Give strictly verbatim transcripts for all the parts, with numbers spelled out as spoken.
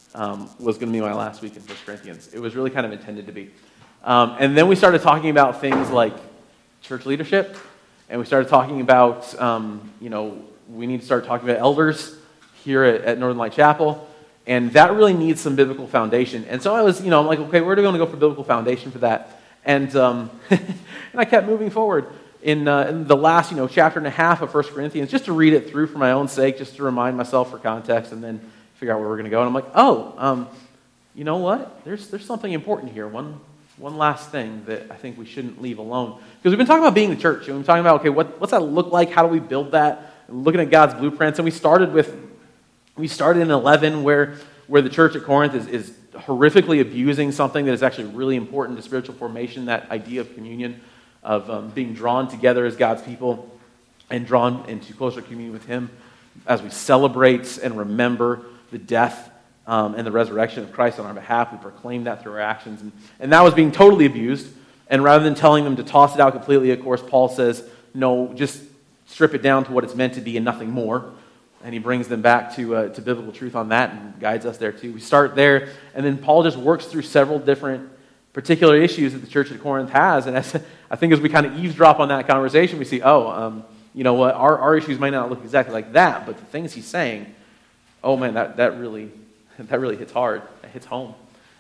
um, was going to be my last week in First Corinthians. It was really kind of intended to be. Um, and then we started talking about things like church leadership, and we started talking about, um, you know, we need to start talking about elders here at, at Northern Light Chapel, and that really needs some biblical foundation. And so I was, you know, I'm like, okay, where do we want to go for biblical foundation for that? And um, and I kept moving forward in, uh, in the last, you know, chapter and a half of First Corinthians, just to read it through for my own sake, just to remind myself for context, and then figure out where we're going to go. And I'm like, oh, um, you know what? There's there's something important here. One one last thing that I think we shouldn't leave alone, because we've been talking about being the church, and we've been talking about, okay, what what's that look like? How do we build that? And looking at God's blueprints, and we started with we started in eleven, where where the church at Corinth is is horrifically abusing something that is actually really important to spiritual formation, that idea of communion, of um, being drawn together as God's people and drawn into closer communion with Him as we celebrate and remember the death um, and the resurrection of Christ on our behalf. We proclaim that through our actions. And, and that was being totally abused. And rather than telling them to toss it out completely, of course, Paul says, no, just strip it down to what it's meant to be and nothing more. And he brings them back to uh, to biblical truth on that and guides us there too. We start there, and then Paul just works through several different particular issues that the church at Corinth has. And as, I think as we kind of eavesdrop on that conversation, we see, oh, um, you know what, our, our issues might not look exactly like that, but the things he's saying, oh man, that, that really that really hits hard. It hits home.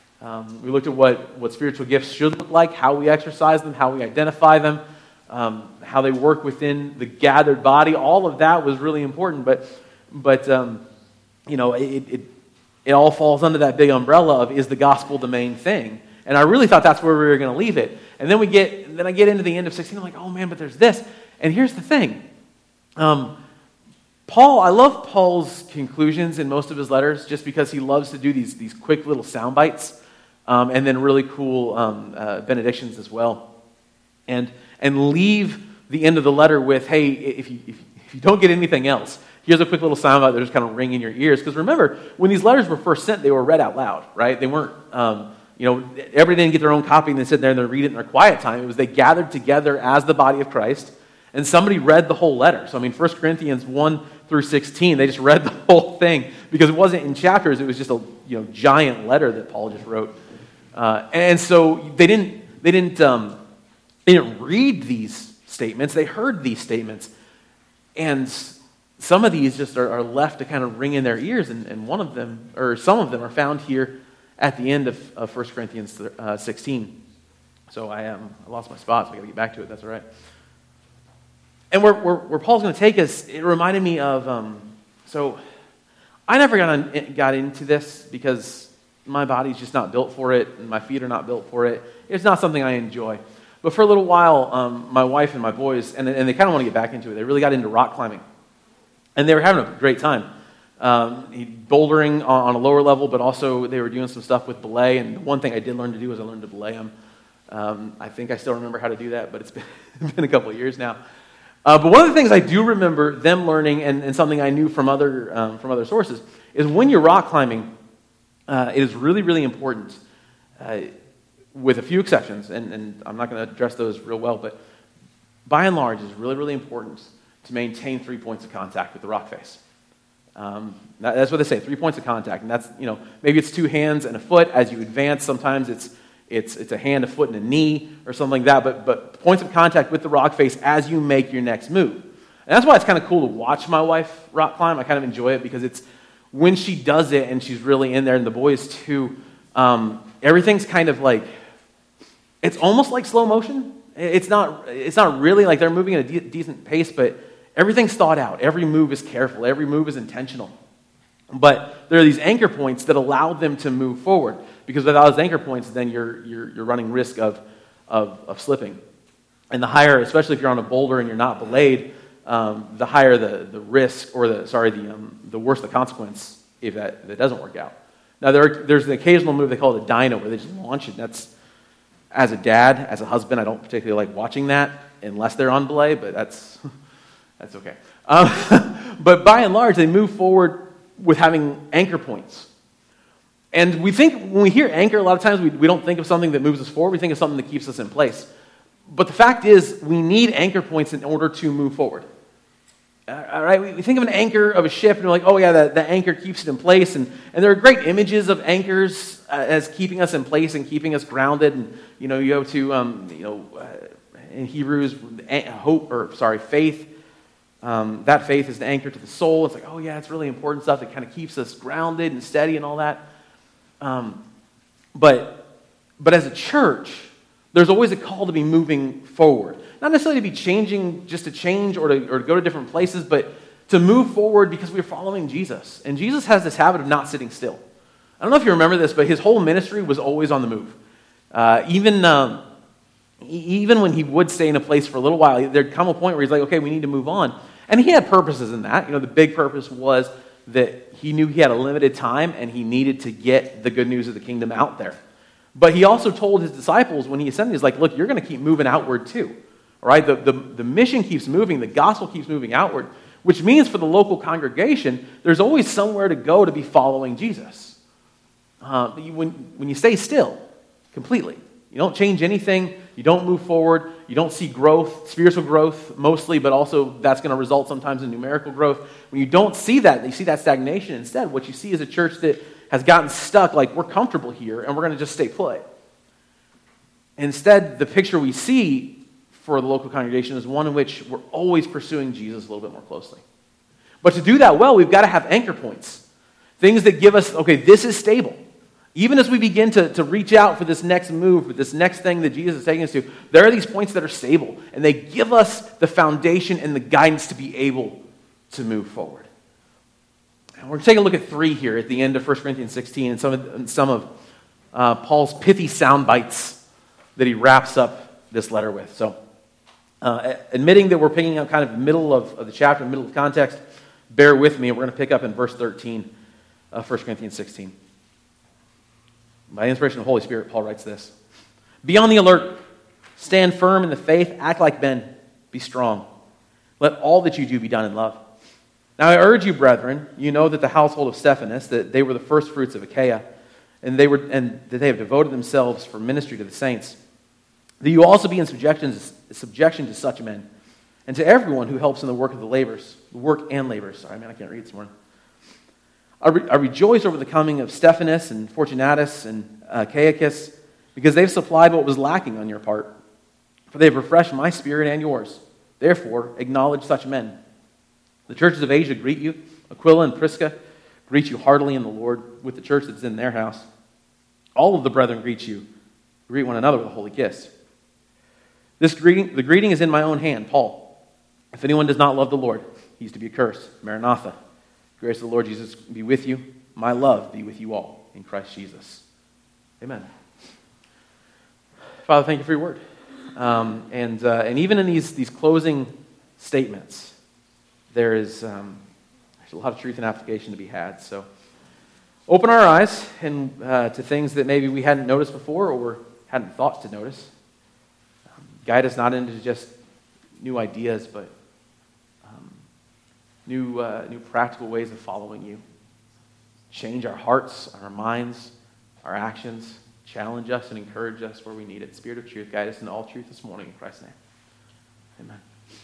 Um, we looked at what, what spiritual gifts should look like, how we exercise them, how we identify them, um, how they work within the gathered body. All of that was really important, but But, um, you know, it, it it all falls under that big umbrella of, is the gospel the main thing? And I really thought that's where we were going to leave it. And then we get, then I get into the end of sixteen, I'm like, oh man, but there's this. And here's the thing. Um, Paul, I love Paul's conclusions in most of his letters, just because he loves to do these, these quick little sound bites, um, and then really cool um, uh, benedictions as well. And and leave the end of the letter with, hey, if you, if, if you don't get anything else, here's a quick little soundbite that just kind of ring in your ears. Because remember, when these letters were first sent, they were read out loud, right? They weren't, um, you know, everybody didn't get their own copy and they sit there and they read it in their quiet time. It was they gathered together as the body of Christ, and somebody read the whole letter. So, I mean, First Corinthians one through sixteen, they just read the whole thing, because it wasn't in chapters. It was just a, you know, giant letter that Paul just wrote. Uh, and so they didn't, they didn't, um, they didn't read these statements. They heard these statements. And some of these just are, are left to kind of ring in their ears, and, and one of them, or some of them, are found here at the end of, of First Corinthians uh, sixteen. So I um, I lost my spot, so I got to get back to it. That's all right. And where, where, where Paul's going to take us, it reminded me of, um, so I never got, on, got into this because my body's just not built for it, and my feet are not built for it. It's not something I enjoy. But for a little while, um, my wife and my boys, and, and they kind of want to get back into it, they really got into rock climbing. And they were having a great time. Um, bouldering on, on a lower level, but also they were doing some stuff with belay. And the one thing I did learn to do was I learned to belay them. Um, I think I still remember how to do that, but it's been, it's been a couple of years now. Uh, but one of the things I do remember them learning, and, and something I knew from other um, from other sources, is when you're rock climbing, uh, it is really, really important, uh, with a few exceptions, and, and I'm not going to address those real well, but by and large, it's really, really important to maintain three points of contact with the rock face. Um, that, that's what they say, three points of contact, and that's, you know, maybe it's two hands and a foot as you advance. Sometimes it's it's it's a hand, a foot, and a knee, or something like that. But but points of contact with the rock face as you make your next move. And that's why it's kind of cool to watch my wife rock climb. I kind of enjoy it because it's when she does it and she's really in there, and the boys too. Um, everything's kind of like, it's almost like slow motion. It's not it's not really like they're moving at a de- decent pace, but everything's thought out. Every move is careful. Every move is intentional. But there are these anchor points that allow them to move forward. Because without those anchor points, then you're you're, you're running risk of, of of slipping. And the higher, especially if you're on a boulder and you're not belayed, um, the higher the, the risk, or the sorry, the um, the worse the consequence if that, if that doesn't work out. Now there are, there's an occasional move they call it a dyno, where they just launch it. That's, as a dad, as a husband, I don't particularly like watching that unless they're on belay, but that's that's okay. Um, but by and large, they move forward with having anchor points. And we think, when we hear anchor, a lot of times we, we don't think of something that moves us forward. We think of something that keeps us in place. But the fact is, we need anchor points in order to move forward. All right, we think of an anchor of a ship, and we're like, oh yeah, the, the anchor keeps it in place. And, and there are great images of anchors uh, as keeping us in place and keeping us grounded. And, you know, you go to, um, you know, uh, in Hebrews, hope, or sorry, faith. Um, that faith is an anchor to the soul. It's like, oh yeah, it's really important stuff that kind of keeps us grounded and steady and all that. Um, but, but as a church, there's always a call to be moving forward. Not necessarily to be changing just to change or to, or to go to different places, but to move forward because we're following Jesus. And Jesus has this habit of not sitting still. I don't know if you remember this, but his whole ministry was always on the move. Uh, even, um, even when he would stay in a place for a little while, there'd come a point where he's like, okay, we need to move on. And he had purposes in that. You know, the big purpose was that he knew he had a limited time and he needed to get the good news of the kingdom out there. But he also told his disciples when he ascended, he's like, look, you're going to keep moving outward too. All right, the, the, the mission keeps moving, the gospel keeps moving outward, which means for the local congregation, there's always somewhere to go to be following Jesus. Uh, you, when, when you stay still, completely, you don't change anything, you don't move forward, you don't see growth, spiritual growth mostly, but also that's going to result sometimes in numerical growth. When you don't see that, you see that stagnation. Instead, what you see is a church that has gotten stuck, like we're comfortable here and we're going to just stay put. Instead, the picture we see for the local congregation is one in which we're always pursuing Jesus a little bit more closely. But to do that well, we've got to have anchor points. Things that give us, okay, this is stable. Even as we begin to, to reach out for this next move, for this next thing that Jesus is taking us to, there are these points that are stable, and they give us the foundation and the guidance to be able to move forward. And we're going to take a look at three here at the end of First Corinthians sixteen and some of, and some of uh, Paul's pithy sound bites that he wraps up this letter with. So, Uh, admitting that we're picking up kind of middle of, of the chapter, middle of context, bear with me. We're going to pick up in verse thirteen of First Corinthians sixteen. By inspiration of the Holy Spirit, Paul writes this. Be on the alert. Stand firm in the faith. Act like men. Be strong. Let all that you do be done in love. Now I urge you, brethren, you know that the household of Stephanas, that they were the first fruits of Achaia, and they were, and that they have devoted themselves for ministry to the saints. That you also be in subjection, subjection to such men, and to everyone who helps in the work of the labors, the work and labors. Sorry, man, I can't read this morning. I, re- I rejoice over the coming of Stephanas and Fortunatus and uh, Achaicus, because they've supplied what was lacking on your part, for they have refreshed my spirit and yours. Therefore, acknowledge such men. The churches of Asia greet you. Aquila and Prisca greet you heartily in the Lord with the church that's in their house. All of the brethren greet you. Greet one another with a holy kiss. This greeting, the greeting is in my own hand, Paul. If anyone does not love the Lord, he's to be accursed. Maranatha. Grace of the Lord Jesus be with you. My love be with you all in Christ Jesus. Amen. Father, thank you for your word. Um, and uh, and even in these, these closing statements, there is um, there's a lot of truth and application to be had. So open our eyes and uh, to things that maybe we hadn't noticed before or hadn't thought to notice. Um, guide us not into just new ideas, but um, new uh, new practical ways of following you. Change our hearts, our minds, our actions. Challenge us and encourage us where we need it. Spirit of truth, guide us into all truth this morning in Christ's name. Amen.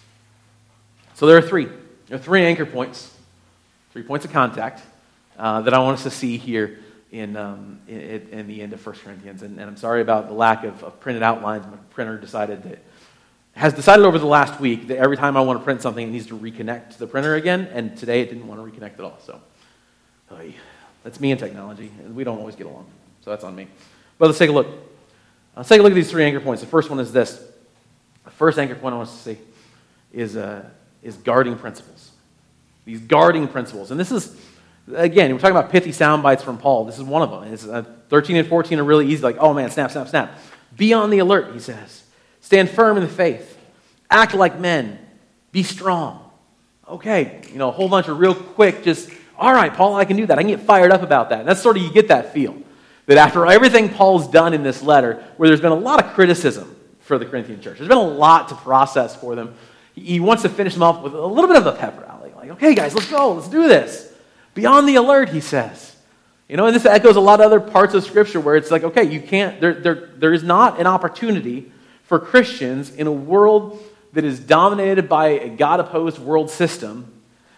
So there are three. There are three anchor points, three points of contact uh, that I want us to see here in um, in, in the end of First Corinthians. And, and I'm sorry about the lack of, of printed outlines. My printer decided that has decided over the last week that every time I want to print something, it needs to reconnect to the printer again. And today it didn't want to reconnect at all. So oy, that's me and technology, and we don't always get along. So that's on me. But let's take a look. Let's take a look at these three anchor points. The first one is this. The first anchor point I want us to see is, uh, is guarding principles. These guarding principles. And this is, again, we're talking about pithy sound bites from Paul. This is one of them. It's, uh, thirteen and fourteen are really easy. Like, oh man, snap, snap, snap. Be on the alert, he says. Stand firm in the faith. Act like men. Be strong. Okay, you know, a whole bunch of real quick, just, all right, Paul, I can do that. I can get fired up about that. And that's sort of, you get that feel. That after everything Paul's done in this letter, where there's been a lot of criticism for the Corinthian church, there's been a lot to process for them, he wants to finish them off with a little bit of a pep rally. Like, okay, guys, let's go. Let's do this. Be on the alert, he says. You know, and this echoes a lot of other parts of Scripture where it's like, okay, you can't, there, there, there is not an opportunity for Christians in a world that is dominated by a God-opposed world system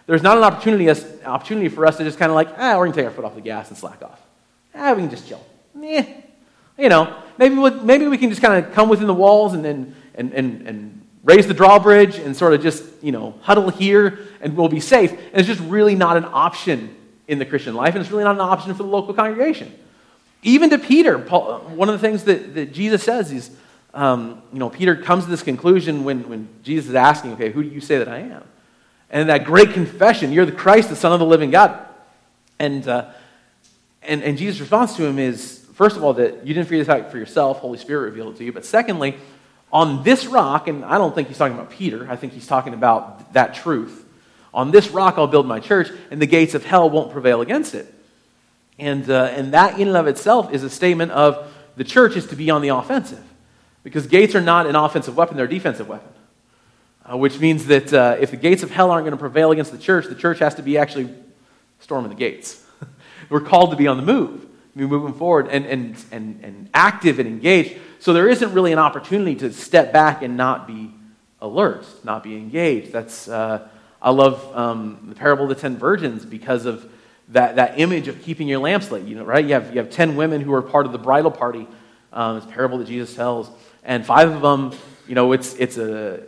There's not an opportunity, as, opportunity for us to just kind of like, ah, we're going to take our foot off the gas and slack off. Ah, we can just chill. Eh. You know, maybe we maybe we can just kind of come within the walls and, and, and, and, and raise the drawbridge and sort of just, you know, huddle here and we'll be safe. And it's just really not an option in the Christian life, and it's really not an option for the local congregation. Even to Peter, Paul, one of the things that, that Jesus says is, um, you know, Peter comes to this conclusion when, when Jesus is asking, okay, who do you say that I am? And that great confession, you're the Christ, the Son of the living God. And, uh, and, and Jesus' response to him is, first of all, that you didn't figure this out for yourself, Holy Spirit revealed it to you. But secondly, on this rock, and I don't think he's talking about Peter, I think he's talking about that truth. On this rock I'll build my church, and the gates of hell won't prevail against it. And, uh, and that in and of itself is a statement of the church is to be on the offensive. Because gates are not an offensive weapon, they're a defensive weapon. Uh, which means that uh, if the gates of hell aren't going to prevail against the church, the church has to be actually storming the gates. We're called to be on the move, be moving forward and, and, and, and active and engaged. So there isn't really an opportunity to step back and not be alert, not be engaged. That's uh, I love um, the parable of the ten virgins because of that, that image of keeping your lamps lit. You know, right? You have you have ten women who are part of the bridal party. Um, it's a parable that Jesus tells, and five of them, you know, it's it's a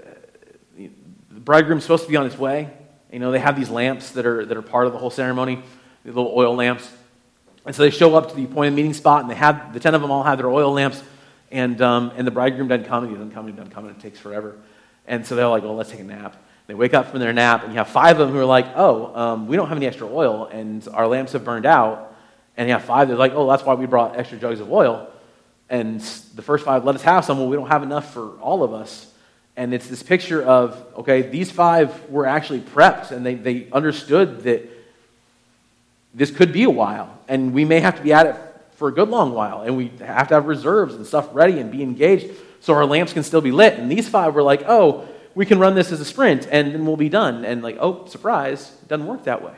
the bridegroom's supposed to be on his way. You know, they have these lamps that are that are part of the whole ceremony, the little oil lamps. And so they show up to the appointed meeting spot, and they have the ten of them all have their oil lamps, and um, and the bridegroom doesn't come, and he doesn't come, and he doesn't come, and it takes forever. And so they're like, well, let's take a nap. They wake up from their nap, and you have five of them who are like, oh, um, we don't have any extra oil, and our lamps have burned out. And you have five that are like, oh, that's why we brought extra jugs of oil. And the first five, let us have some. Well, we don't have enough for all of us. And it's this picture of, okay, these five were actually prepped, and they, they understood that this could be a while, and we may have to be at it for a good long while, and we have to have reserves and stuff ready and be engaged so our lamps can still be lit. And these five were like, oh, we can run this as a sprint, and then we'll be done. And like, oh, surprise, it doesn't work that way.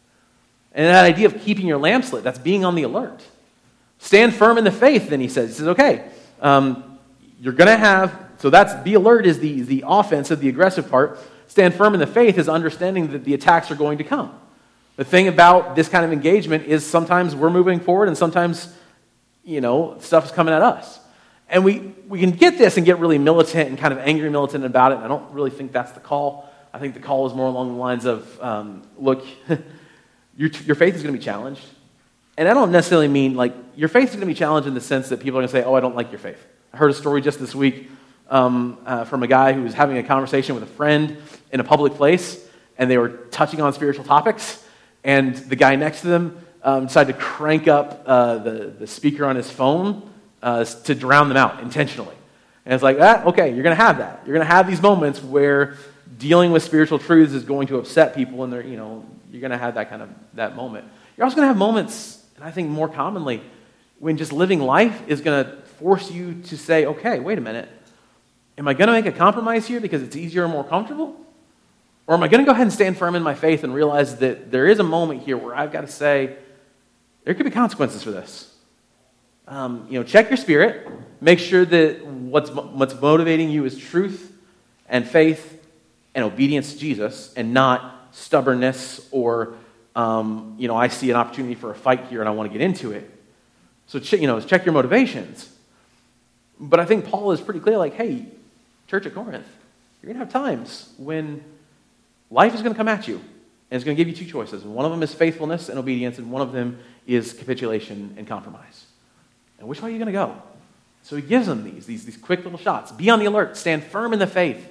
And that idea of keeping your lamps lit, that's being on the alert. Stand firm in the faith, then he says. He says, okay, um, you're going to have, so that's, be alert is the, the offensive, the aggressive part. Stand firm in the faith is understanding that the attacks are going to come. The thing about this kind of engagement is sometimes we're moving forward and sometimes, you know, stuff is coming at us. And we, we can get this and get really militant and kind of angry militant about it. And I don't really think that's the call. I think the call is more along the lines of, um, look, your, your faith is going to be challenged. And I don't necessarily mean, like, your faith is going to be challenged in the sense that people are going to say, oh, I don't like your faith. I heard a story just this week um, uh, from a guy who was having a conversation with a friend in a public place, and they were touching on spiritual topics, and the guy next to them um, decided to crank up uh, the, the speaker on his phone uh, to drown them out intentionally. And it's like, ah, okay, you're going to have that. You're going to have these moments where dealing with spiritual truths is going to upset people, and they're, you know, you're going to have that kind of that moment. You're also going to have moments, and I think more commonly, when just living life is going to force you to say, okay, wait a minute, am I going to make a compromise here because it's easier and more comfortable? Or am I going to go ahead and stand firm in my faith and realize that there is a moment here where I've got to say, there could be consequences for this. Um, you know, check your spirit. Make sure that what's what's motivating you is truth and faith and obedience to Jesus, and not stubbornness or, um, you know, I see an opportunity for a fight here and I want to get into it. So, ch- you know, check your motivations. But I think Paul is pretty clear, like, hey, Church at Corinth, you're going to have times when life is going to come at you, and it's going to give you two choices. And one of them is faithfulness and obedience, and one of them is capitulation and compromise. And which way are you going to go? So he gives them these, these, these quick little shots. Be on the alert. Stand firm in the faith.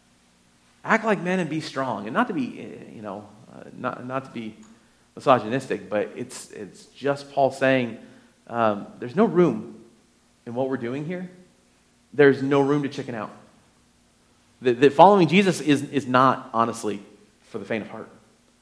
Act like men and be strong. And not to be, you know, uh, not, not to be misogynistic, but it's, it's just Paul saying um, there's no room in what we're doing here. There's no room to chicken out. That, that following Jesus is, is not, honestly, for the faint of heart.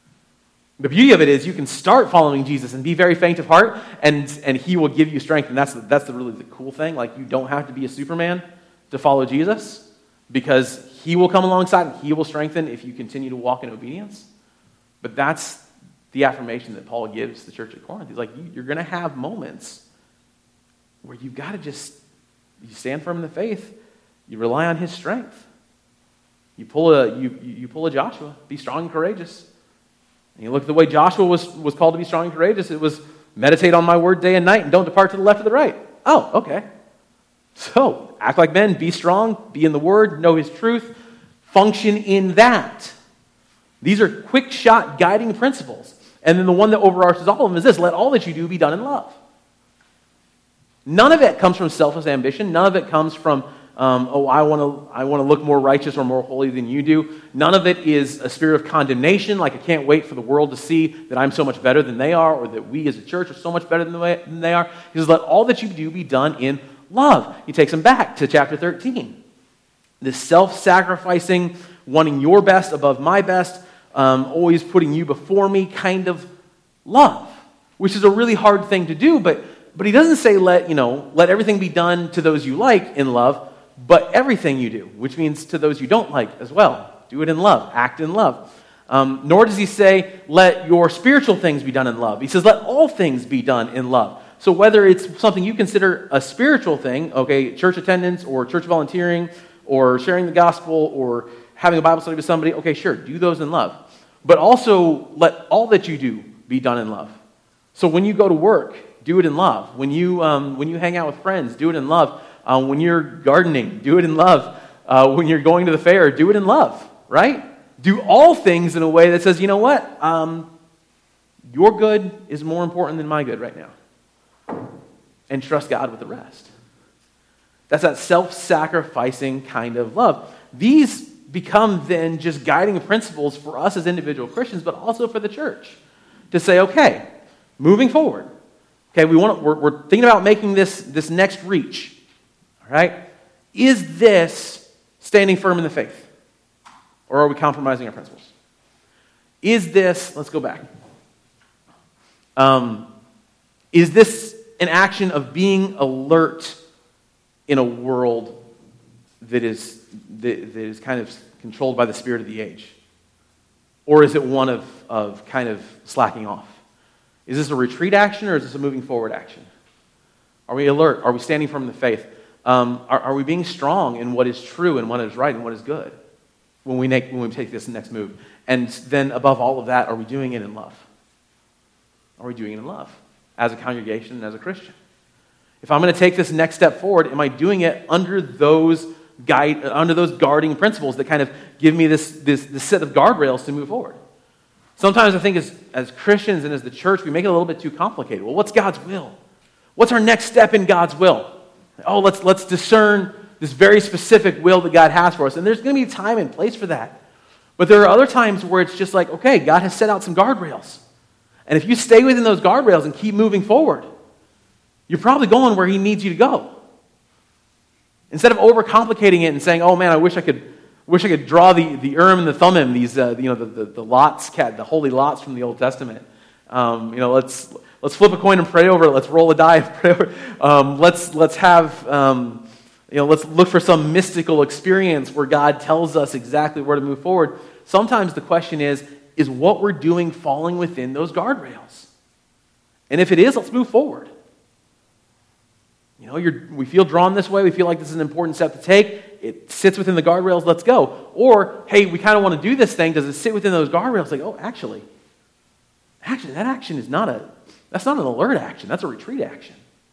The beauty of it is you can start following Jesus and be very faint of heart, and, and he will give you strength. And that's, the, that's the really the cool thing. Like, you don't have to be a Superman to follow Jesus, because he will come alongside and he will strengthen if you continue to walk in obedience. But that's the affirmation that Paul gives the church at Corinth. He's like, you, you're going to have moments where you've got to just, you stand firm in the faith, you rely on his strength. You pull a you you pull a Joshua, be strong and courageous. And you look at the way Joshua was, was called to be strong and courageous. It was meditate on my word day and night and don't depart to the left or the right. Oh, okay. So, act like men, be strong, be in the word, know his truth, function in that. These are quick shot guiding principles. And then the one that overarches all of them is this: let all that you do be done in love. None of it comes from selfish ambition. None of it comes from, um, oh, I want to I want to look more righteous or more holy than you do. None of it is a spirit of condemnation, like I can't wait for the world to see that I'm so much better than they are, or that we as a church are so much better than, the way, than they are. He says, let all that you do be done in love. He takes them back to chapter thirteen. This self-sacrificing, wanting your best above my best, um, always putting you before me kind of love, which is a really hard thing to do, but but he doesn't say let, you know, let everything be done to those you like in love, but everything you do, which means to those you don't like as well. Do it in love. Act in love. Um, nor does he say let your spiritual things be done in love. He says let all things be done in love. So whether it's something you consider a spiritual thing, okay, church attendance or church volunteering or sharing the gospel or having a Bible study with somebody, okay, sure, do those in love. But also let all that you do be done in love. So when you go to work, do it in love. When you um, when you hang out with friends, do it in love. Uh, when you're gardening, do it in love. Uh, when you're going to the fair, do it in love, right? Do all things in a way that says, you know what? Um, your good is more important than my good right now. And trust God with the rest. That's that self-sacrificing kind of love. These become then just guiding principles for us as individual Christians, but also for the church. To say, okay, moving forward, okay, we want to, we're, we're thinking about making this, this next reach. All right? Is this standing firm in the faith? Or are we compromising our principles? Is this, let's go back. Um, is this an action of being alert in a world that is that, that is kind of controlled by the spirit of the age? Or is it one of, of kind of slacking off? Is this a retreat action or is this a moving forward action? Are we alert? Are we standing firm in the faith? Um, are, are we being strong in what is true and what is right and what is good when we make when we take this next move? And then above all of that, are we doing it in love? Are we doing it in love as a congregation and as a Christian? If I'm going to take this next step forward, am I doing it under those guide under those guarding principles that kind of give me this this, this set of guardrails to move forward? Sometimes I think as, as Christians and as the church, we make it a little bit too complicated. Well, what's God's will? What's our next step in God's will? Oh, let's let's discern this very specific will that God has for us. And there's going to be time and place for that. But there are other times where it's just like, okay, God has set out some guardrails. And if you stay within those guardrails and keep moving forward, you're probably going where he needs you to go. Instead of overcomplicating it and saying, oh man, I wish I could wish I could draw the, the Urim and the Thummim, these uh, you know the, the, the lots, the holy lots from the Old Testament. Um, you know, let's let's flip a coin and pray over it. Let's roll a die and pray over it. Um, let's let's have um, you know let's look for some mystical experience where God tells us exactly where to move forward. Sometimes the question is, is what we're doing falling within those guardrails? And if it is, let's move forward. You know, you're, we feel drawn this way. We feel like this is an important step to take. It sits within the guardrails. Let's go. Or, hey, we kind of want to do this thing. Does it sit within those guardrails? Like, oh, actually, actually, that action is not a, that's not an alert action. That's a retreat action.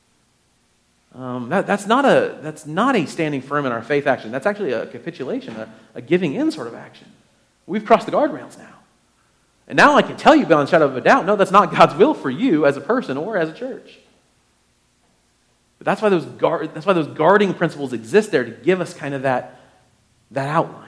Um, that, that's not a, that's not a standing firm in our faith action. That's actually a capitulation, a, a giving in sort of action. We've crossed the guardrails now. And now I can tell you beyond a shadow of a doubt, no, that's not God's will for you as a person or as a church. But that's why those guard, that's why those guarding principles exist there, to give us kind of that, that outline.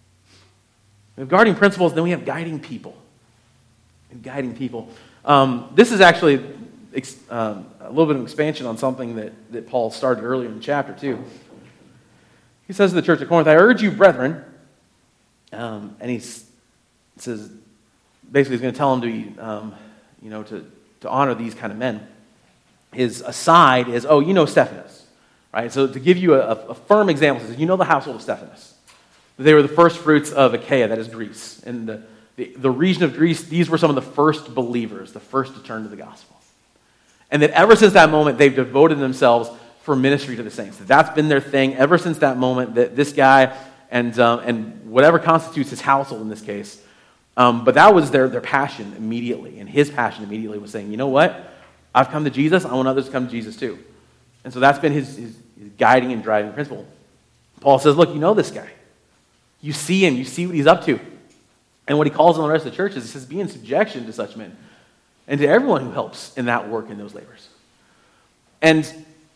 We have guarding principles, then we have guiding people. And guiding people. Um, this is actually ex, um, a little bit of expansion on something that, that Paul started earlier in the chapter too. He says to the church at Corinth, I urge you, brethren, um, and he says, basically he's going to tell them to be, um, you know, to, to honor these kind of men. His aside is, oh, you know Stephanas, right? So to give you a, a firm example, he says, you know the household of Stephanas. They were the first fruits of Achaia, that is Greece. In the, the, the region of Greece, these were some of the first believers, the first to turn to the gospel. And that ever since that moment, they've devoted themselves for ministry to the saints. That that's been their thing ever since that moment, that this guy and, um, and whatever constitutes his household in this case, Um, but that was their, their passion immediately. And his passion immediately was saying, you know what? I've come to Jesus. I want others to come to Jesus too. And so that's been his, his, his guiding and driving principle. Paul says, look, you know this guy. You see him. You see what he's up to. And what he calls on the rest of the church is, he says, be in subjection to such men and to everyone who helps in that work in those labors. And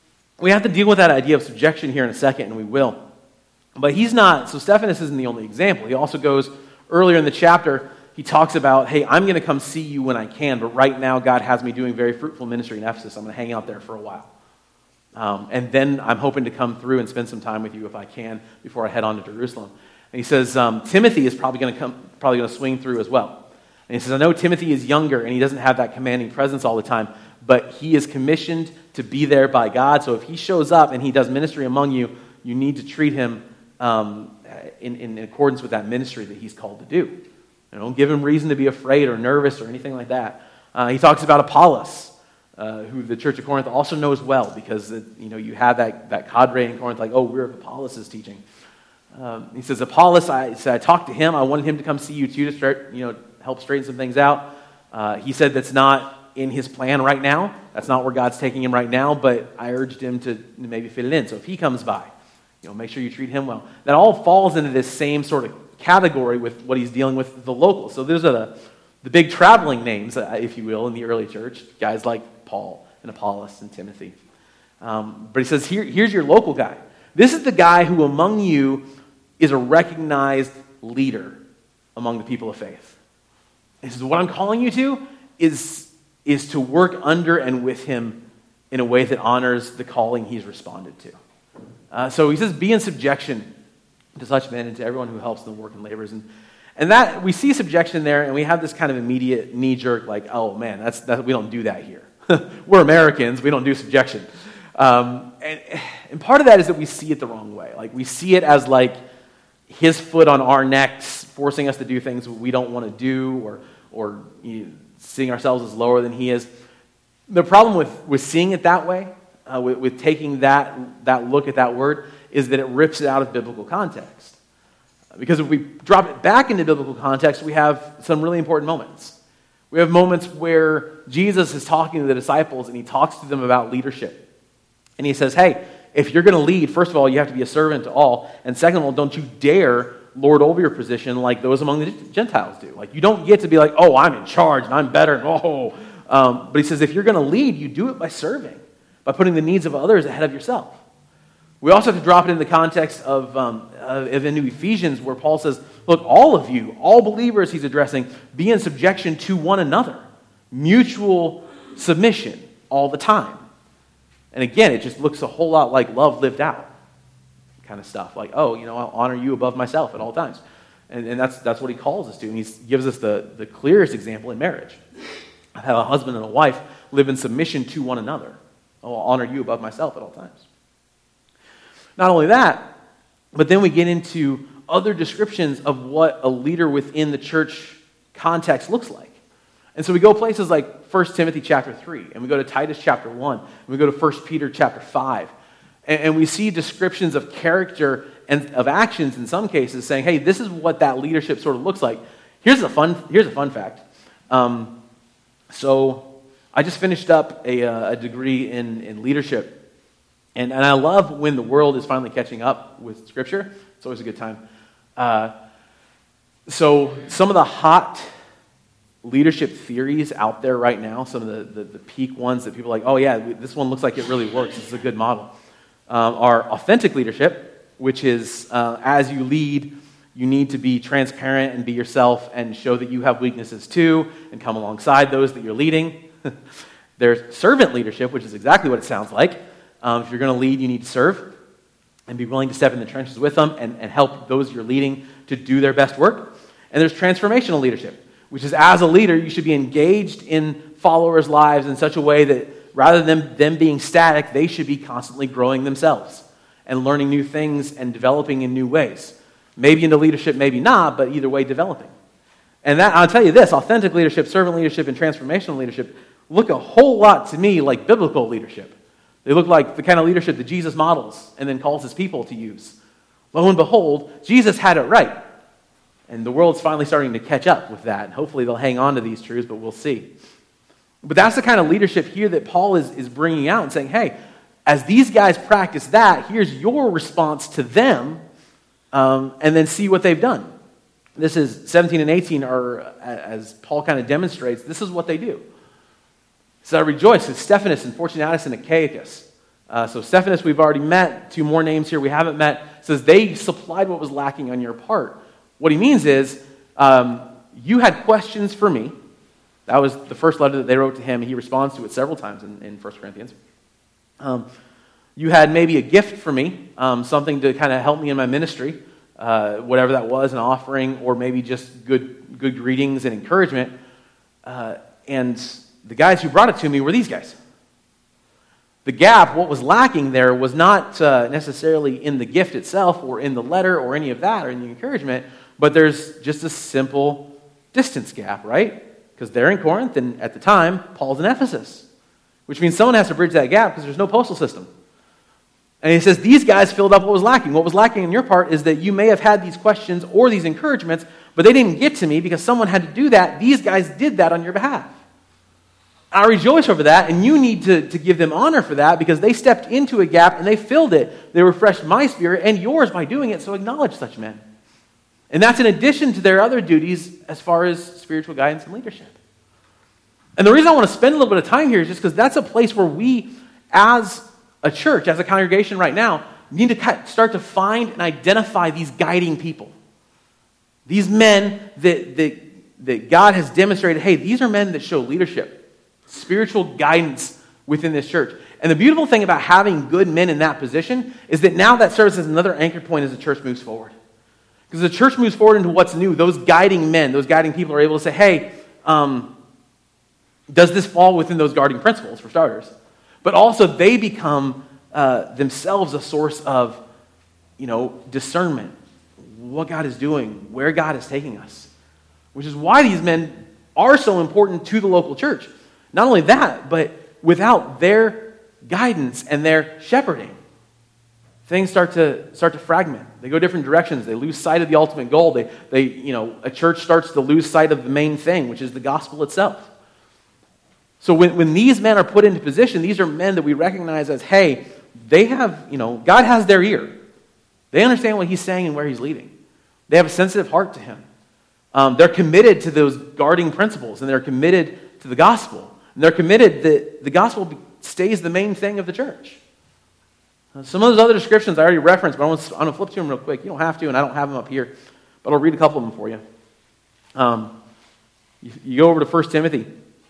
we have to deal with that idea of subjection here in a second, and we will. But he's not, so Stephanus isn't the only example. He also goes, earlier in the chapter, he talks about, hey, I'm going to come see you when I can, but right now God has me doing very fruitful ministry in Ephesus. I'm going to hang out there for a while. Um, and then I'm hoping to come through and spend some time with you if I can before I head on to Jerusalem. And he says, um, Timothy is probably going to come, probably going to swing through as well. And he says, I know Timothy is younger and he doesn't have that commanding presence all the time, but he is commissioned to be there by God. So if he shows up and he does ministry among you, you need to treat him um, in, in accordance with that ministry that he's called to do. You don't give him reason to be afraid or nervous or anything like that. Uh, he talks about Apollos, uh, who the church of Corinth also knows well, because it, you know you have that, that cadre in Corinth, like, oh, we're of Apollos' teaching. Um, he says, Apollos, I, so I talked to him. I wanted him to come see you too to start, you know, help straighten some things out. Uh, he said that's not in his plan right now. That's not where God's taking him right now, but I urged him to maybe fit it in. So if he comes by, you know, make sure you treat him well. That all falls into this same sort of category with what he's dealing with the locals. So those are the, the big traveling names, if you will, in the early church. Guys like Paul and Apollos and Timothy. Um, but he says, Here, here's your local guy. This is the guy who among you is a recognized leader among the people of faith. He says, what I'm calling you to is, is to work under and with him in a way that honors the calling he's responded to. Uh, so he says, be in subjection to such men and to everyone who helps them work and labors. And, and that, we see subjection there, and we have this kind of immediate knee-jerk, like, oh man, that's, that, we don't do that here. We're Americans, we don't do subjection. Um, and, and part of that is that we see it the wrong way. Like, we see it as like his foot on our necks, forcing us to do things we don't want to do, or, or you know, seeing ourselves as lower than he is. The problem with, with seeing it that way, uh, with, with taking that, that look at that word, is that it rips it out of biblical context. Because if we drop it back into biblical context, we have some really important moments. We have moments where Jesus is talking to the disciples and he talks to them about leadership. And he says, hey, if you're going to lead, first of all, you have to be a servant to all. And second of all, don't you dare lord over your position like those among the Gentiles do. Like, you don't get to be like, oh, I'm in charge and I'm better. Oh. Um, but he says, if you're going to lead, you do it by serving, by putting the needs of others ahead of yourself. We also have to drop it in the context of, um, of into Ephesians, where Paul says, look, all of you, all believers he's addressing, be in subjection to one another. Mutual submission all the time. And again, it just looks a whole lot like love lived out kind of stuff. Like, oh, you know, I'll honor you above myself at all times. And, and that's that's what he calls us to. And he gives us the, the clearest example in marriage. I have a husband and a wife live in submission to one another. Oh, I'll honor you above myself at all times. Not only that, but then we get into other descriptions of what a leader within the church context looks like. And so we go places like First Timothy chapter three, and we go to Titus chapter one, and we go to First Peter chapter five, and, and we see descriptions of character and of actions in some cases saying, hey, this is what that leadership sort of looks like. Here's a fun, here's a fun fact. Um, so I just finished up a, a degree in, in leadership. And, and I love when the world is finally catching up with Scripture. It's always a good time. Uh, so some of the hot leadership theories out there right now, some of the, the, the peak ones that people are like, oh yeah, this one looks like it really works, this is a good model, um, are authentic leadership, which is uh, as you lead, you need to be transparent and be yourself and show that you have weaknesses too and come alongside those that you're leading. There's servant leadership, which is exactly what it sounds like. Um, if you're going to lead, you need to serve and be willing to step in the trenches with them and, and help those you're leading to do their best work. And there's transformational leadership, which is as a leader, you should be engaged in followers' lives in such a way that rather than them being static, they should be constantly growing themselves and learning new things and developing in new ways. Maybe into leadership, maybe not, but either way, developing. And that, I'll tell you this, authentic leadership, servant leadership, and transformational leadership look a whole lot to me like biblical leadership. They look like the kind of leadership that Jesus models and then calls his people to use. Lo and behold, Jesus had it right. And the world's finally starting to catch up with that. And hopefully they'll hang on to these truths, but we'll see. But that's the kind of leadership here that Paul is, is bringing out and saying, hey, as these guys practice that, here's your response to them, um, and then see what they've done. This is seventeen and eighteen are, as Paul kind of demonstrates, this is what they do. So I rejoice. It's Stephanas and Fortunatus and Achaicus. Uh, so Stephanas we've already met. Two more names here we haven't met. It says they supplied what was lacking on your part. What he means is, um, you had questions for me. That was the first letter that they wrote to him. He responds to it several times in, in First Corinthians. Um, you had maybe a gift for me, um, something to kind of help me in my ministry, uh, whatever that was, an offering, or maybe just good good greetings and encouragement. Uh, and the guys who brought it to me were these guys. The gap, what was lacking there, was not uh, necessarily in the gift itself or in the letter or any of that or in the encouragement, but there's just a simple distance gap, right? Because they're in Corinth, and at the time, Paul's in Ephesus, which means someone has to bridge that gap because there's no postal system. And he says, these guys filled up what was lacking. What was lacking on your part is that you may have had these questions or these encouragements, but they didn't get to me because someone had to do that. These guys did that on your behalf. I rejoice over that, and you need to, to give them honor for that because they stepped into a gap and they filled it. They refreshed my spirit and yours by doing it, so acknowledge such men. And that's in addition to their other duties as far as spiritual guidance and leadership. And the reason I want to spend a little bit of time here is just because that's a place where we, as a church, as a congregation right now, need to start to find and identify these guiding people. These men that, that, that God has demonstrated, hey, these are men that show leadership, spiritual guidance within this church. And the beautiful thing about having good men in that position is that now that serves as another anchor point as the church moves forward. Because the church moves forward into what's new, those guiding men, those guiding people are able to say, hey, um, does this fall within those guarding principles, for starters? But also they become uh, themselves a source of, you know, discernment, what God is doing, where God is taking us. Which is why these men are so important to the local church. Not only that, but without their guidance and their shepherding, things start to start to fragment. They go different directions. They lose sight of the ultimate goal. They, they, you know, a church starts to lose sight of the main thing, which is the gospel itself. So when, when these men are put into position, these are men that we recognize as, hey, they have, you know, God has their ear. They understand what he's saying and where he's leading. They have a sensitive heart to him. Um, they're committed to those guarding principles, and they're committed to the gospel. And they're committed that the gospel stays the main thing of the church. Uh, some of those other descriptions I already referenced, but I want to, I'm going to flip to them real quick. You don't have to, and I don't have them up here, but I'll read a couple of them for you. Um, you, you go over to First Timothy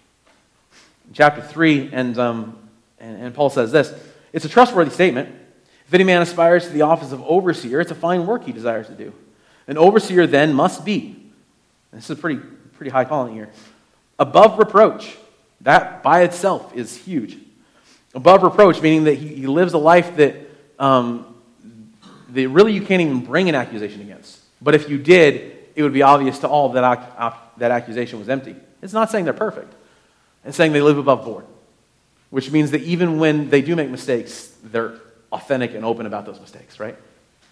chapter three, and, um, and, and Paul says this. It's a trustworthy statement. If any man aspires to the office of overseer, it's a fine work he desires to do. An overseer then must be, this is a pretty, pretty high calling here, above reproach. That by itself is huge. Above reproach, meaning that he, he lives a life that, um, that really you can't even bring an accusation against. But if you did, it would be obvious to all that that accusation was empty. It's not saying they're perfect. It's saying they live above board, which means that even when they do make mistakes, they're authentic and open about those mistakes, right?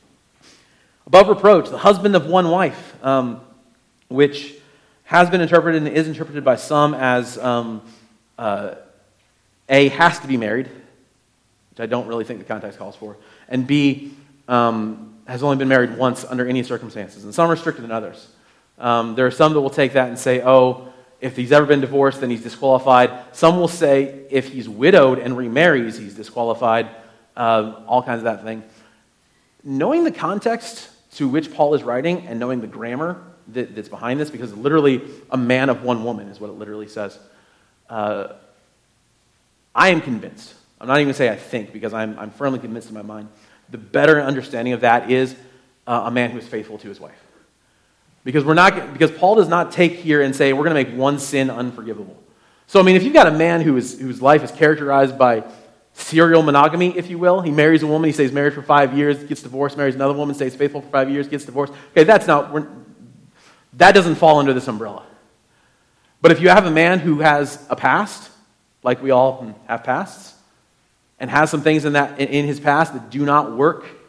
Above reproach, the husband of one wife, um, which has been interpreted and is interpreted by some as um, uh, A, has to be married, which I don't really think the context calls for, and B, um, has only been married once under any circumstances, and some are stricter than others. Um, there are some that will take that and say, oh, if he's ever been divorced, then he's disqualified. Some will say if he's widowed and remarries, he's disqualified, uh, all kinds of that thing. Knowing the context to which Paul is writing and knowing the grammar that, that's behind this, because literally a man of one woman is what it literally says, uh, I am convinced. I'm not even going to say I think, because I'm, I'm firmly convinced in my mind. The better understanding of that is uh, a man who is faithful to his wife. Because we're not, because Paul does not take here and say we're going to make one sin unforgivable. So I mean, if you've got a man who is whose life is characterized by serial monogamy, if you will, he marries a woman, he stays married for five years, gets divorced, marries another woman, stays faithful for five years, gets divorced. Okay, that's not we're, that doesn't fall under this umbrella. But if you have a man who has a past, like we all have pasts, and has some things in that in his past that do not work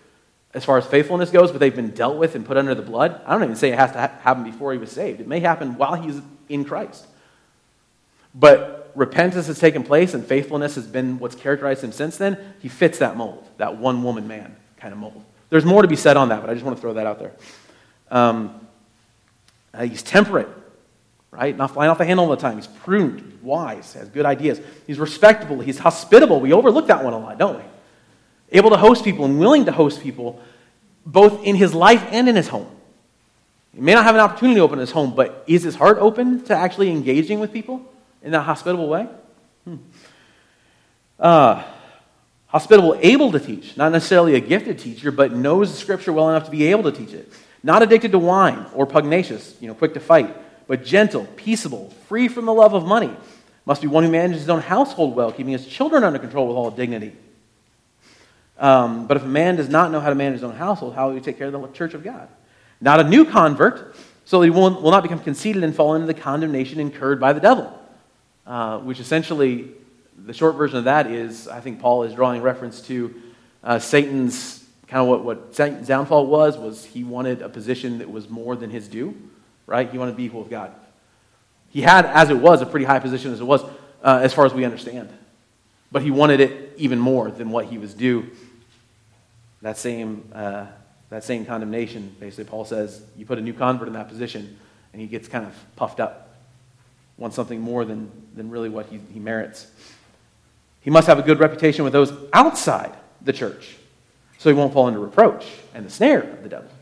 as far as faithfulness goes, but they've been dealt with and put under the blood. I don't even say it has to ha- happen before he was saved. It may happen while he's in Christ. But repentance has taken place and faithfulness has been what's characterized him since then. He fits that mold, that one-woman man kind of mold. There's more to be said on that, but I just want to throw that out there. Um, uh, he's temperate, right? Not flying off the handle all the time. He's prudent, he's wise, has good ideas. He's respectable, he's hospitable. We overlook that one a lot, don't we? Able to host people and willing to host people, both in his life and in his home. He may not have an opportunity to open his home, but is his heart open to actually engaging with people in that hospitable way? Hmm. Uh, hospitable, able to teach. Not necessarily a gifted teacher, but knows the Scripture well enough to be able to teach it. Not addicted to wine or pugnacious, you know, quick to fight, but gentle, peaceable, free from the love of money. Must be one who manages his own household well, keeping his children under control with all dignity. Um, but if a man does not know how to manage his own household, how will he take care of the church of God? Not a new convert, so he will, will not become conceited and fall into the condemnation incurred by the devil. Uh, which essentially, the short version of that is, I think Paul is drawing reference to uh, Satan's, kind of what, what Satan's downfall was, was he wanted a position that was more than his due, right? He wanted to be equal with God. He had, as it was, a pretty high position as it was, uh, as far as we understand. But he wanted it even more than what he was due. That same uh, that same condemnation, basically, Paul says, you put a new convert in that position, and he gets kind of puffed up, wants something more than, than really what he, he merits. He must have a good reputation with those outside the church, so he won't fall into reproach and the snare of the devil.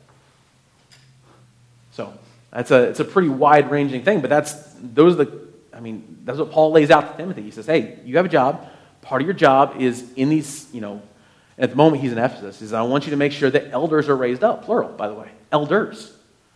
So that's a it's a pretty wide-ranging thing, but that's those are the I mean that's what Paul lays out to Timothy. He says, hey, you have a job. Part of your job is in these, you know. At the moment he's in Ephesus, is I want you to make sure that elders are raised up, plural, by the way, elders.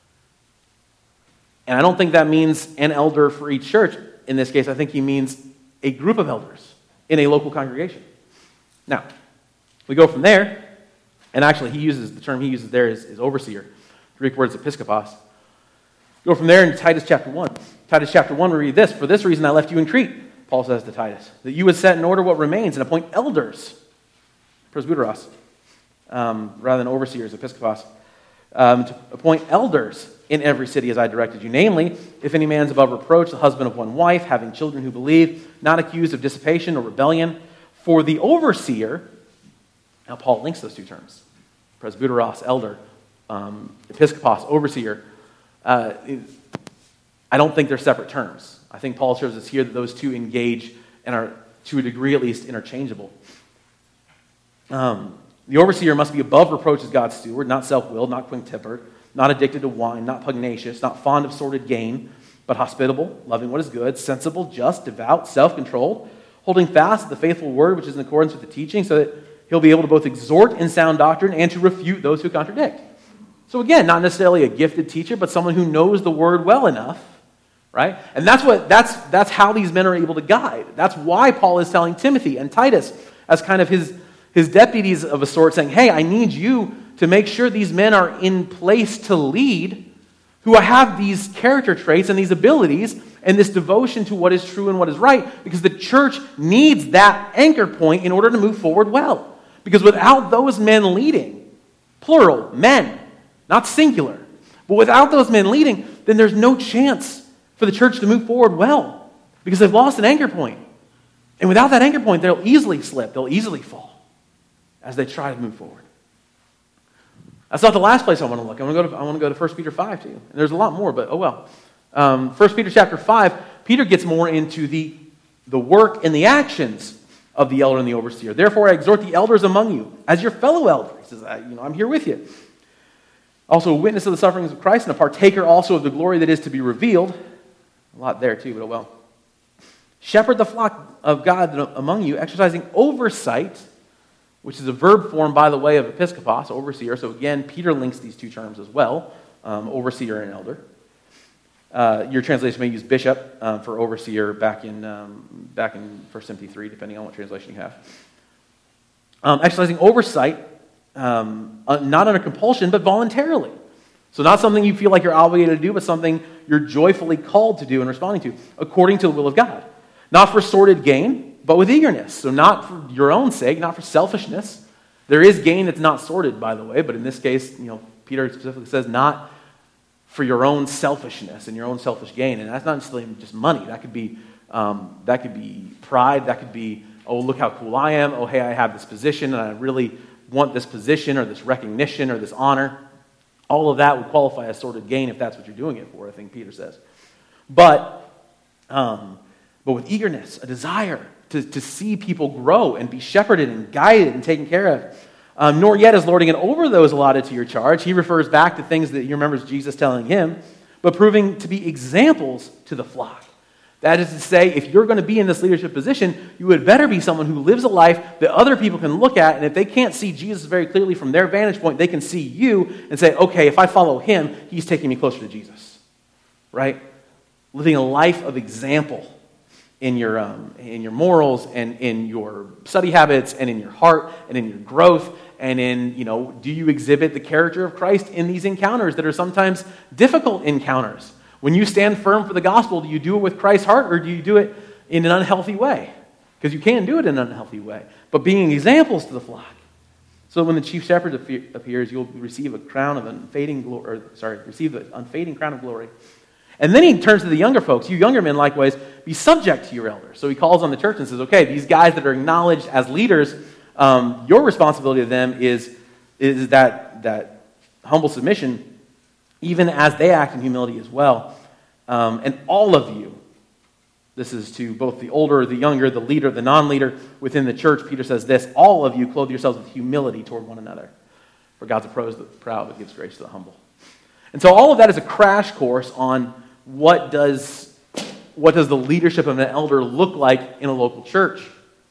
And I don't think that means an elder for each church. In this case, I think he means a group of elders in a local congregation. Now, we go from there, and actually he uses, the term he uses there is, is overseer. Greek word is episkopos. Go from there into Titus chapter one. Titus chapter one, we read this, for this reason I left you in Crete, Paul says to Titus, that you would set in order what remains and appoint elders, presbyteros, um, rather than overseers, episkopos, um, to appoint elders in every city as I directed you. Namely, if any man is above reproach, the husband of one wife, having children who believe, not accused of dissipation or rebellion. For the overseer, now Paul links those two terms, presbyteros, elder, um, episkopos, overseer. Uh, I don't think they're separate terms. I think Paul shows us here that those two engage and are, to a degree at least, interchangeable. Um, the overseer must be above reproach as God's steward, not self-willed, not quick-tempered, not addicted to wine, not pugnacious, not fond of sordid gain, but hospitable, loving what is good, sensible, just, devout, self-controlled, holding fast the faithful word which is in accordance with the teaching, so that he'll be able to both exhort in sound doctrine and to refute those who contradict. So again, not necessarily a gifted teacher, but someone who knows the word well enough, right? And that's what that's that's how these men are able to guide. That's why Paul is telling Timothy and Titus as kind of his his deputies of a sort, saying, hey, I need you to make sure these men are in place to lead, who have these character traits and these abilities and this devotion to what is true and what is right, because the church needs that anchor point in order to move forward well. Because without those men leading, plural, men, not singular, but without those men leading, then there's no chance for the church to move forward well, because they've lost an anchor point. And without that anchor point, they'll easily slip, they'll easily fall as they try to move forward. That's not the last place I want to look. I want to go to, I want to go to First Peter five too. And there's a lot more, but oh well. Um, First Peter chapter five, Peter gets more into the, the work and the actions of the elder and the overseer. Therefore, I exhort the elders among you as your fellow elder. He says, I, you know, I'm here with you. Also a witness of the sufferings of Christ and a partaker also of the glory that is to be revealed. A lot there too, but oh well. Shepherd the flock of God among you, exercising oversight, which is a verb form, by the way, of episkopos, overseer. So again, Peter links these two terms as well, um, overseer and elder. Uh, your translation may use bishop uh, for overseer back in um, back in First Timothy three, depending on what translation you have. Um, exercising oversight, um, uh, not under compulsion, but voluntarily. So not something you feel like you're obligated to do, but something you're joyfully called to do and responding to, according to the will of God. Not for sordid gain, but with eagerness. So not for your own sake, not for selfishness, There is gain that's not sorted, by the way, but in this case, you know, Peter specifically says not for your own selfishness and your own selfish gain. And that's not necessarily just money. That could be um, that could be pride. That could be, oh, look how cool I am. Oh, hey, I have this position, and I really want this position or this recognition or this honor. All of that would qualify as sordid gain if that's what you're doing it for, I think Peter says. But, um, but with eagerness, a desire to, to see people grow and be shepherded and guided and taken care of. Um, nor yet as lording it over those allotted to your charge. He refers back to things that he remembers Jesus telling him, but proving to be examples to the flock. That is to say, if you're going to be in this leadership position, you would better be someone who lives a life that other people can look at, and if they can't see Jesus very clearly from their vantage point, they can see you and say, okay, if I follow him, he's taking me closer to Jesus. Right? Living a life of example in your um, in your morals and in your study habits and in your heart and in your growth and in, you know, do you exhibit the character of Christ in these encounters that are sometimes difficult encounters? When you stand firm for the gospel, do you do it with Christ's heart or do you do it in an unhealthy way? Because you can do it in an unhealthy way, but being examples to the flock. So when the chief shepherd appears, you'll receive a crown of unfading glory, or sorry, receive an unfading crown of glory. And then he turns to the younger folks. You younger men, likewise, be subject to your elders. So he calls on the church and says, okay, these guys that are acknowledged as leaders, um, your responsibility to them is, is that, that humble submission, even as they act in humility as well. Um, and all of you, this is to both the older, the younger, the leader, the non-leader within the church. Peter says this, all of you clothe yourselves with humility toward one another. For God's opposed to the proud, but gives grace to the humble. And so all of that is a crash course on what does, what does the leadership of an elder look like in a local church.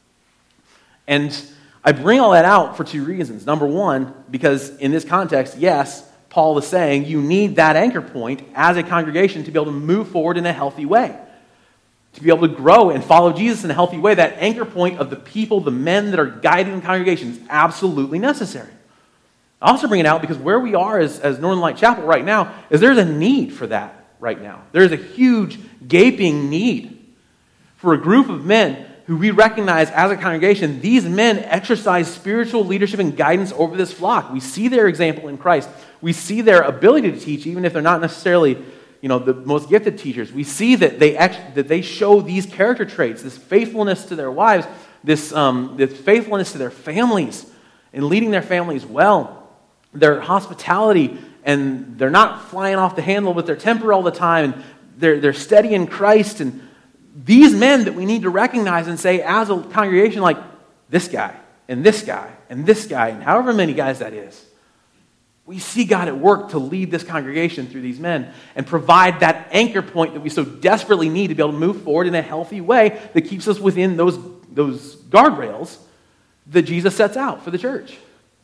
And I bring all that out for two reasons. Number one, because in this context, yes, Paul is saying you need that anchor point as a congregation to be able to move forward in a healthy way. To be able to grow and follow Jesus in a healthy way, that anchor point of the people, the men that are guiding the congregation is absolutely necessary. I also bring it out because where we are as, as Northern Light Chapel right now is there's a need for that right now. There's a huge, gaping need for a group of men who we recognize as a congregation. These men exercise spiritual leadership and guidance over this flock. We see their example in Christ. We see their ability to teach, even if they're not necessarily, you know, the most gifted teachers. We see that they act, that they show these character traits, this faithfulness to their wives, this um, this faithfulness to their families, and leading their families well. Their hospitality, and they're not flying off the handle with their temper all the time, and they're, they're steady in Christ. And these men that we need to recognize and say as a congregation, like this guy, and this guy, and this guy, and however many guys that is, we see God at work to lead this congregation through these men and provide that anchor point that we so desperately need to be able to move forward in a healthy way that keeps us within those, those guardrails that Jesus sets out for the church.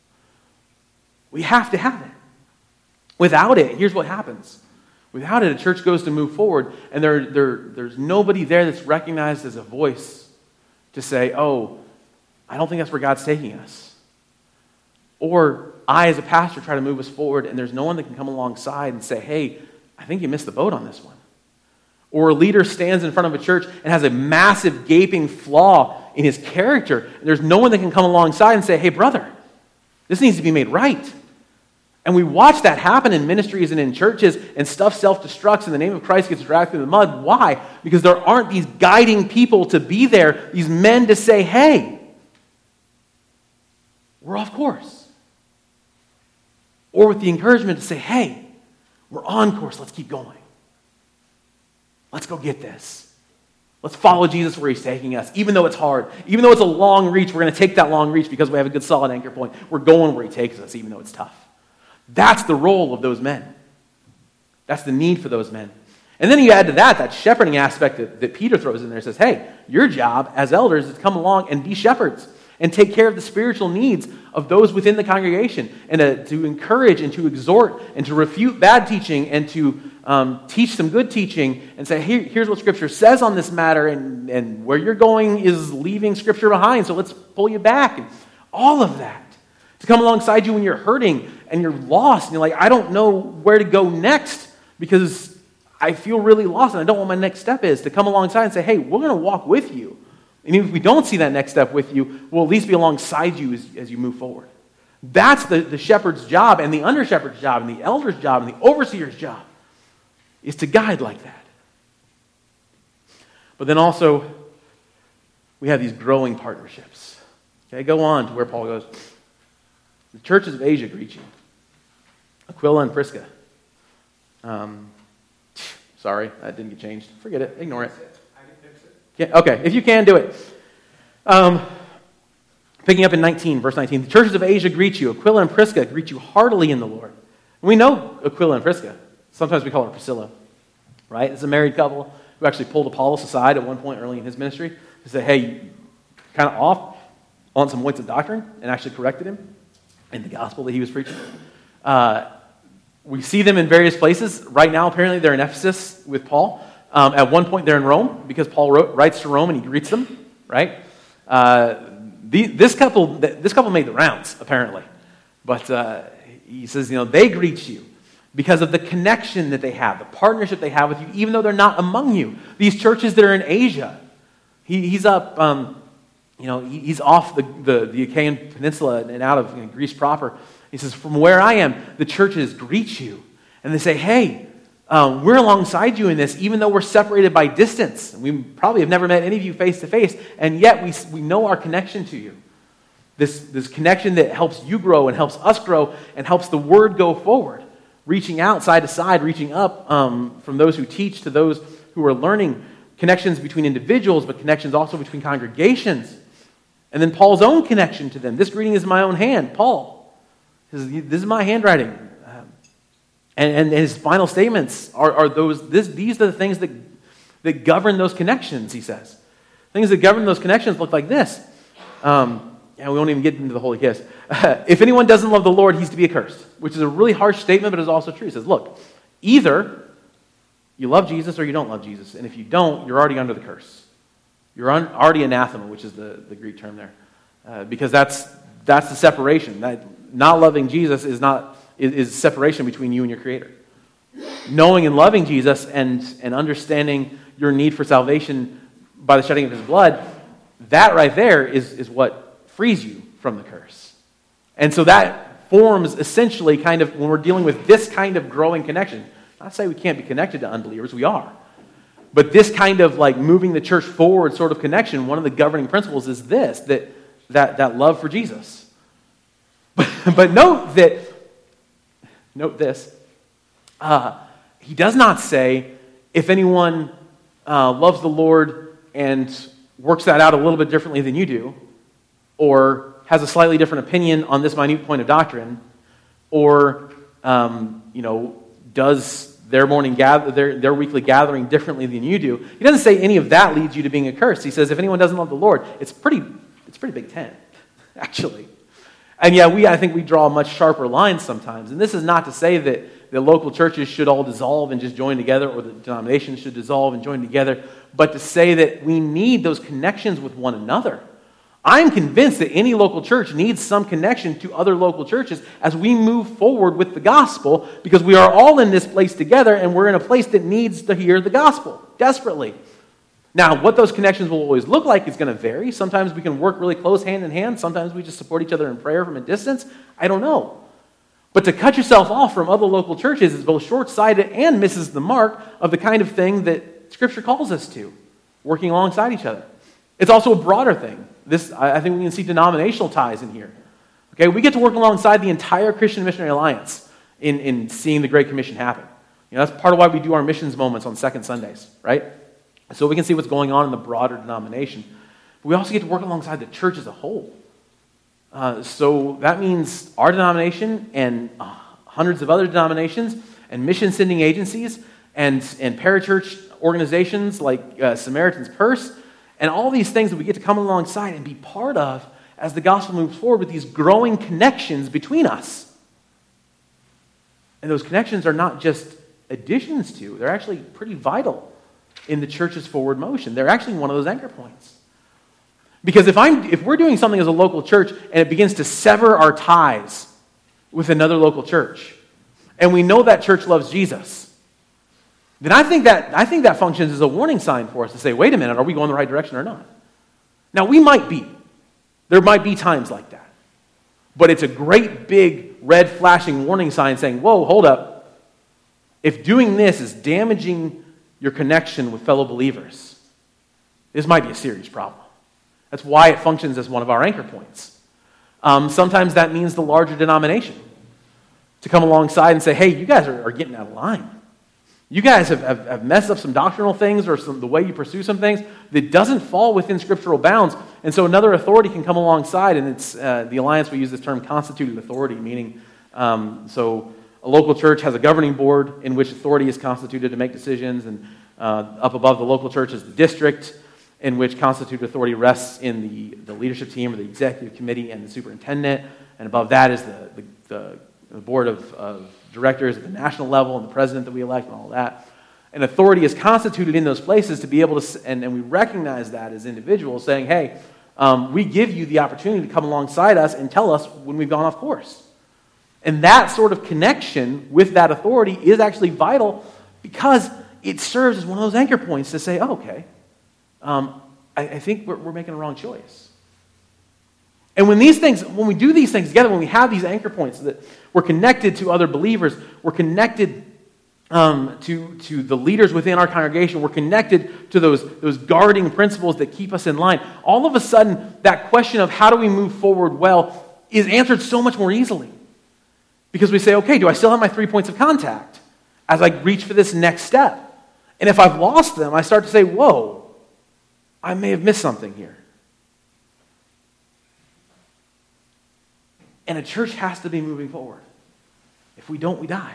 We have to have it. Without it, here's what happens. Without it, a church goes to move forward, and there, there, there's nobody there that's recognized as a voice to say, oh, I don't think that's where God's taking us. Or I, as a pastor, try to move us forward, and there's no one that can come alongside and say, hey, I think you missed the boat on this one. Or a leader stands in front of a church and has a massive, gaping flaw in his character, and there's no one that can come alongside and say, hey, brother, this needs to be made right. And we watch that happen in ministries and in churches, and stuff self-destructs and the name of Christ gets dragged through the mud. Why? Because there aren't these guiding people to be there, these men to say, hey, we're off course. Or with the encouragement to say, hey, we're on course, let's keep going. Let's go get this. Let's follow Jesus where he's taking us, even though it's hard. Even though it's a long reach, we're going to take that long reach because we have a good solid anchor point. We're going where he takes us, even though it's tough. That's the role of those men. That's the need for those men. And then you add to that, that shepherding aspect that, that Peter throws in there. Says, hey, your job as elders is to come along and be shepherds and take care of the spiritual needs of those within the congregation, and to, to encourage and to exhort and to refute bad teaching and to um, teach some good teaching and say, Here, here's what Scripture says on this matter, and, and where you're going is leaving Scripture behind, so let's pull you back. And all of that. To come alongside you when you're hurting and you're lost and you're like, I don't know where to go next because I feel really lost and I don't know what my next step is. To come alongside and say, hey, we're going to walk with you. And even if we don't see that next step with you, we'll at least be alongside you as, as you move forward. That's the, the shepherd's job and the under-shepherd's job and the elder's job and the overseer's job, is to guide like that. But then also, we have these growing partnerships. Okay, go on to where Paul goes. The churches of Asia greet you. Aquila and Prisca. Um, sorry, that didn't get changed. Forget it. Ignore it. I can fix it. Yeah, okay, if you can, do it. Um, picking up in nineteen, verse nineteen. The churches of Asia greet you. Aquila and Prisca greet you heartily in the Lord. We know Aquila and Prisca. Sometimes we call her Priscilla. Right? It's a married couple who actually pulled Apollos aside at one point early in his ministry to say, hey, kind of off on some points of doctrine, and actually corrected him in the gospel that he was preaching. Uh, we see them in various places. Right now, apparently, they're in Ephesus with Paul. Um, at one point, they're in Rome because Paul wrote, writes to Rome and he greets them, right? Uh, the, this couple this couple made the rounds, apparently. But uh, he says, you know, they greet you because of the connection that they have, the partnership they have with you, even though they're not among you. These churches that are in Asia, he, he's up... Um, You know, he's off the, the, the Achaean Peninsula and out of you know, Greece proper. He says, from where I am, the churches greet you. And they say, hey, um, we're alongside you in this, even though we're separated by distance. We probably have never met any of you face to face, and yet we, we know our connection to you. This, this connection that helps you grow and helps us grow and helps the word go forward, reaching out side to side, reaching up um, from those who teach to those who are learning, connections between individuals, but connections also between congregations. And then Paul's own connection to them. This greeting is in my own hand. Paul says, this is my handwriting. Um, and, and his final statements are, are those, this, these are the things that, that govern those connections, he says. Things that govern those connections look like this. Um, and we won't even get into the holy kiss. Uh, if anyone doesn't love the Lord, he's to be accursed, which is a really harsh statement, but it's also true. He says, look, either you love Jesus or you don't love Jesus. And if you don't, you're already under the curse. You're un, already anathema, which is the, the Greek term there. Uh, because that's that's the separation. That not loving Jesus is not is, is separation between you and your Creator. Knowing and loving Jesus and, and understanding your need for salvation by the shedding of His blood, that right there is, is what frees you from the curse. And so that forms essentially kind of, when we're dealing with this kind of growing connection, not to say we can't be connected to unbelievers, we are. But this kind of like moving the church forward sort of connection, one of the governing principles is this, that that, that love for Jesus. But, but note that, note this, uh, he does not say, if anyone uh, loves the Lord and works that out a little bit differently than you do, or has a slightly different opinion on this minute point of doctrine, or, um, you know, does their morning gather, their, their weekly gathering differently than you do. He doesn't say any of that leads you to being accursed. He says if anyone doesn't love the Lord, it's pretty, it's pretty big tent, actually. And yeah, we I think we draw much sharper lines sometimes. And this is not to say that the local churches should all dissolve and just join together, or the denominations should dissolve and join together, but to say that we need those connections with one another. I'm convinced that any local church needs some connection to other local churches as we move forward with the gospel, because we are all in this place together and we're in a place that needs to hear the gospel desperately. Now, what those connections will always look like is going to vary. Sometimes we can work really close hand in hand. Sometimes we just support each other in prayer from a distance. I don't know. But to cut yourself off from other local churches is both short-sighted and misses the mark of the kind of thing that Scripture calls us to, working alongside each other. It's also a broader thing. This, I think we can see denominational ties in here. Okay, we get to work alongside the entire Christian Missionary Alliance in, in seeing the Great Commission happen. You know, that's part of why we do our missions moments on second Sundays, right? So we can see what's going on in the broader denomination. But we also get to work alongside the church as a whole. Uh, so that means our denomination and uh, hundreds of other denominations and mission-sending agencies and, and parachurch organizations like uh, Samaritan's Purse, and all these things that we get to come alongside and be part of as the gospel moves forward with these growing connections between us. And those connections are not just additions to, they're actually pretty vital in the church's forward motion. They're actually one of those anchor points. Because if I'm if we're doing something as a local church and it begins to sever our ties with another local church, and we know that church loves Jesus, then I think that I think that functions as a warning sign for us to say, wait a minute, are we going the right direction or not? Now, we might be. There might be times like that. But it's a great big red flashing warning sign saying, whoa, hold up. If doing this is damaging your connection with fellow believers, this might be a serious problem. That's why it functions as one of our anchor points. Um, sometimes that means the larger denomination to come alongside and say, hey, you guys are, are getting out of line. You guys have, have, have messed up some doctrinal things or some, the way you pursue some things that doesn't fall within scriptural bounds. And so another authority can come alongside, and it's uh, the Alliance, we use this term constituted authority, meaning um, so a local church has a governing board in which authority is constituted to make decisions, and uh, up above the local church is the district, in which constituted authority rests in the, the leadership team or the executive committee and the superintendent, and above that is the, the, the, the board of, of directors at the national level and the president that we elect and all that. And authority is constituted in those places to be able to, and, and we recognize that as individuals saying, hey, um, we give you the opportunity to come alongside us and tell us when we've gone off course. And that sort of connection with that authority is actually vital because it serves as one of those anchor points to say, oh, okay, um, I, I think we're, we're making a wrong choice. And when these things, when we do these things together, when we have these anchor points that we're connected to other believers, we're connected um, to, to the leaders within our congregation, we're connected to those, those guarding principles that keep us in line, all of a sudden, that question of how do we move forward well is answered so much more easily. Because we say, okay, do I still have my three points of contact as I reach for this next step? And if I've lost them, I start to say, whoa, I may have missed something here. And a church has to be moving forward. If we don't, we die.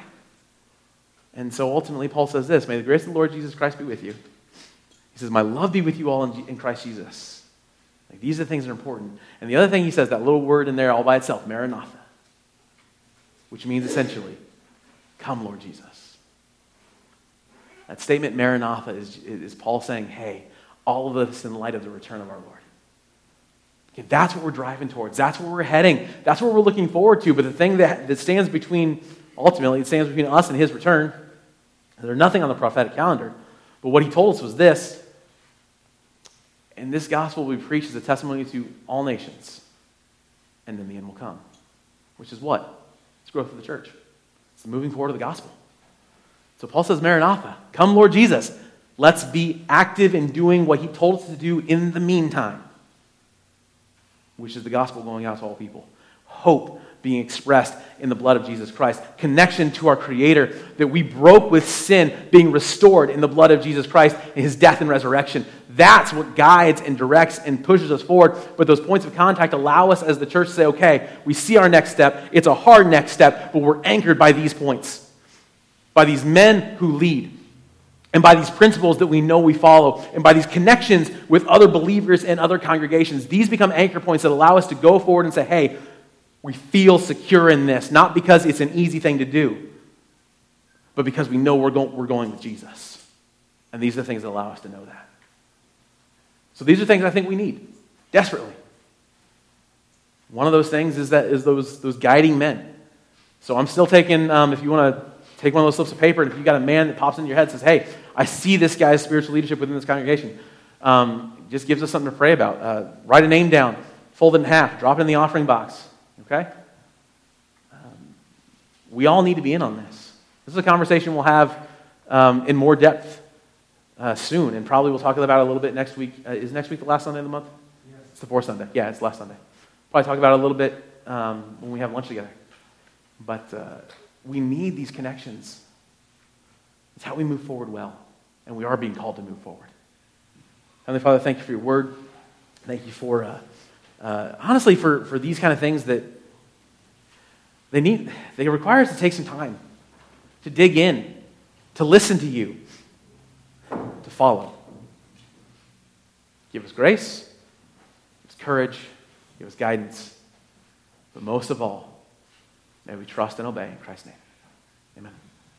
And so ultimately, Paul says this, may the grace of the Lord Jesus Christ be with you. He says, my love be with you all in, in Christ Jesus. Like, these are the things that are important. And the other thing he says, that little word in there all by itself, Maranatha, which means essentially, come, Lord Jesus. That statement, Maranatha, is, is Paul saying, hey, all of this in light of the return of our Lord. Okay, that's what we're driving towards. That's where we're heading. That's what we're looking forward to. But the thing that, that stands between, ultimately, it stands between us and his return. There's nothing on the prophetic calendar. But what he told us was this. And this gospel will be preached as a testimony to all nations. And then the end will come. Which is what? It's growth of the church. It's the moving forward of the gospel. So Paul says, Maranatha, come Lord Jesus. Let's be active in doing what he told us to do in the meantime, which is the gospel going out to all people. Hope being expressed in the blood of Jesus Christ. Connection to our Creator, that we broke with sin, being restored in the blood of Jesus Christ in his death and resurrection. That's what guides and directs and pushes us forward. But those points of contact allow us as the church to say, okay, we see our next step. It's a hard next step, but we're anchored by these points, by these men who lead, and by these principles that we know we follow, and by these connections with other believers and other congregations. These become anchor points that allow us to go forward and say, hey, we feel secure in this, not because it's an easy thing to do, but because we know we're going, we're going with Jesus. And these are the things that allow us to know that. So these are things I think we need, desperately. One of those things is that is those, those guiding men. So I'm still taking, um, if you want to take one of those slips of paper, and if you've got a man that pops into your head and says, hey, I see this guy's spiritual leadership within this congregation, um, just gives us something to pray about. Uh, write a name down, fold it in half, drop it in the offering box, okay? Um, we all need to be in on this. This is a conversation we'll have um, in more depth uh, soon, and probably we'll talk about it a little bit next week. Uh, is next week the last Sunday of the month? Yes. It's the fourth Sunday. Yeah, it's the last Sunday. Probably talk about it a little bit um, when we have lunch together. But uh, we need these connections. It's how we move forward well. And we are being called to move forward. Heavenly Father, thank you for your word. Thank you for, uh, uh, honestly, for, for these kind of things that they need, they require us to take some time, to dig in, to listen to you, to follow. Give us grace, give us courage, give us guidance. But most of all, may we trust and obey in Christ's name. Amen.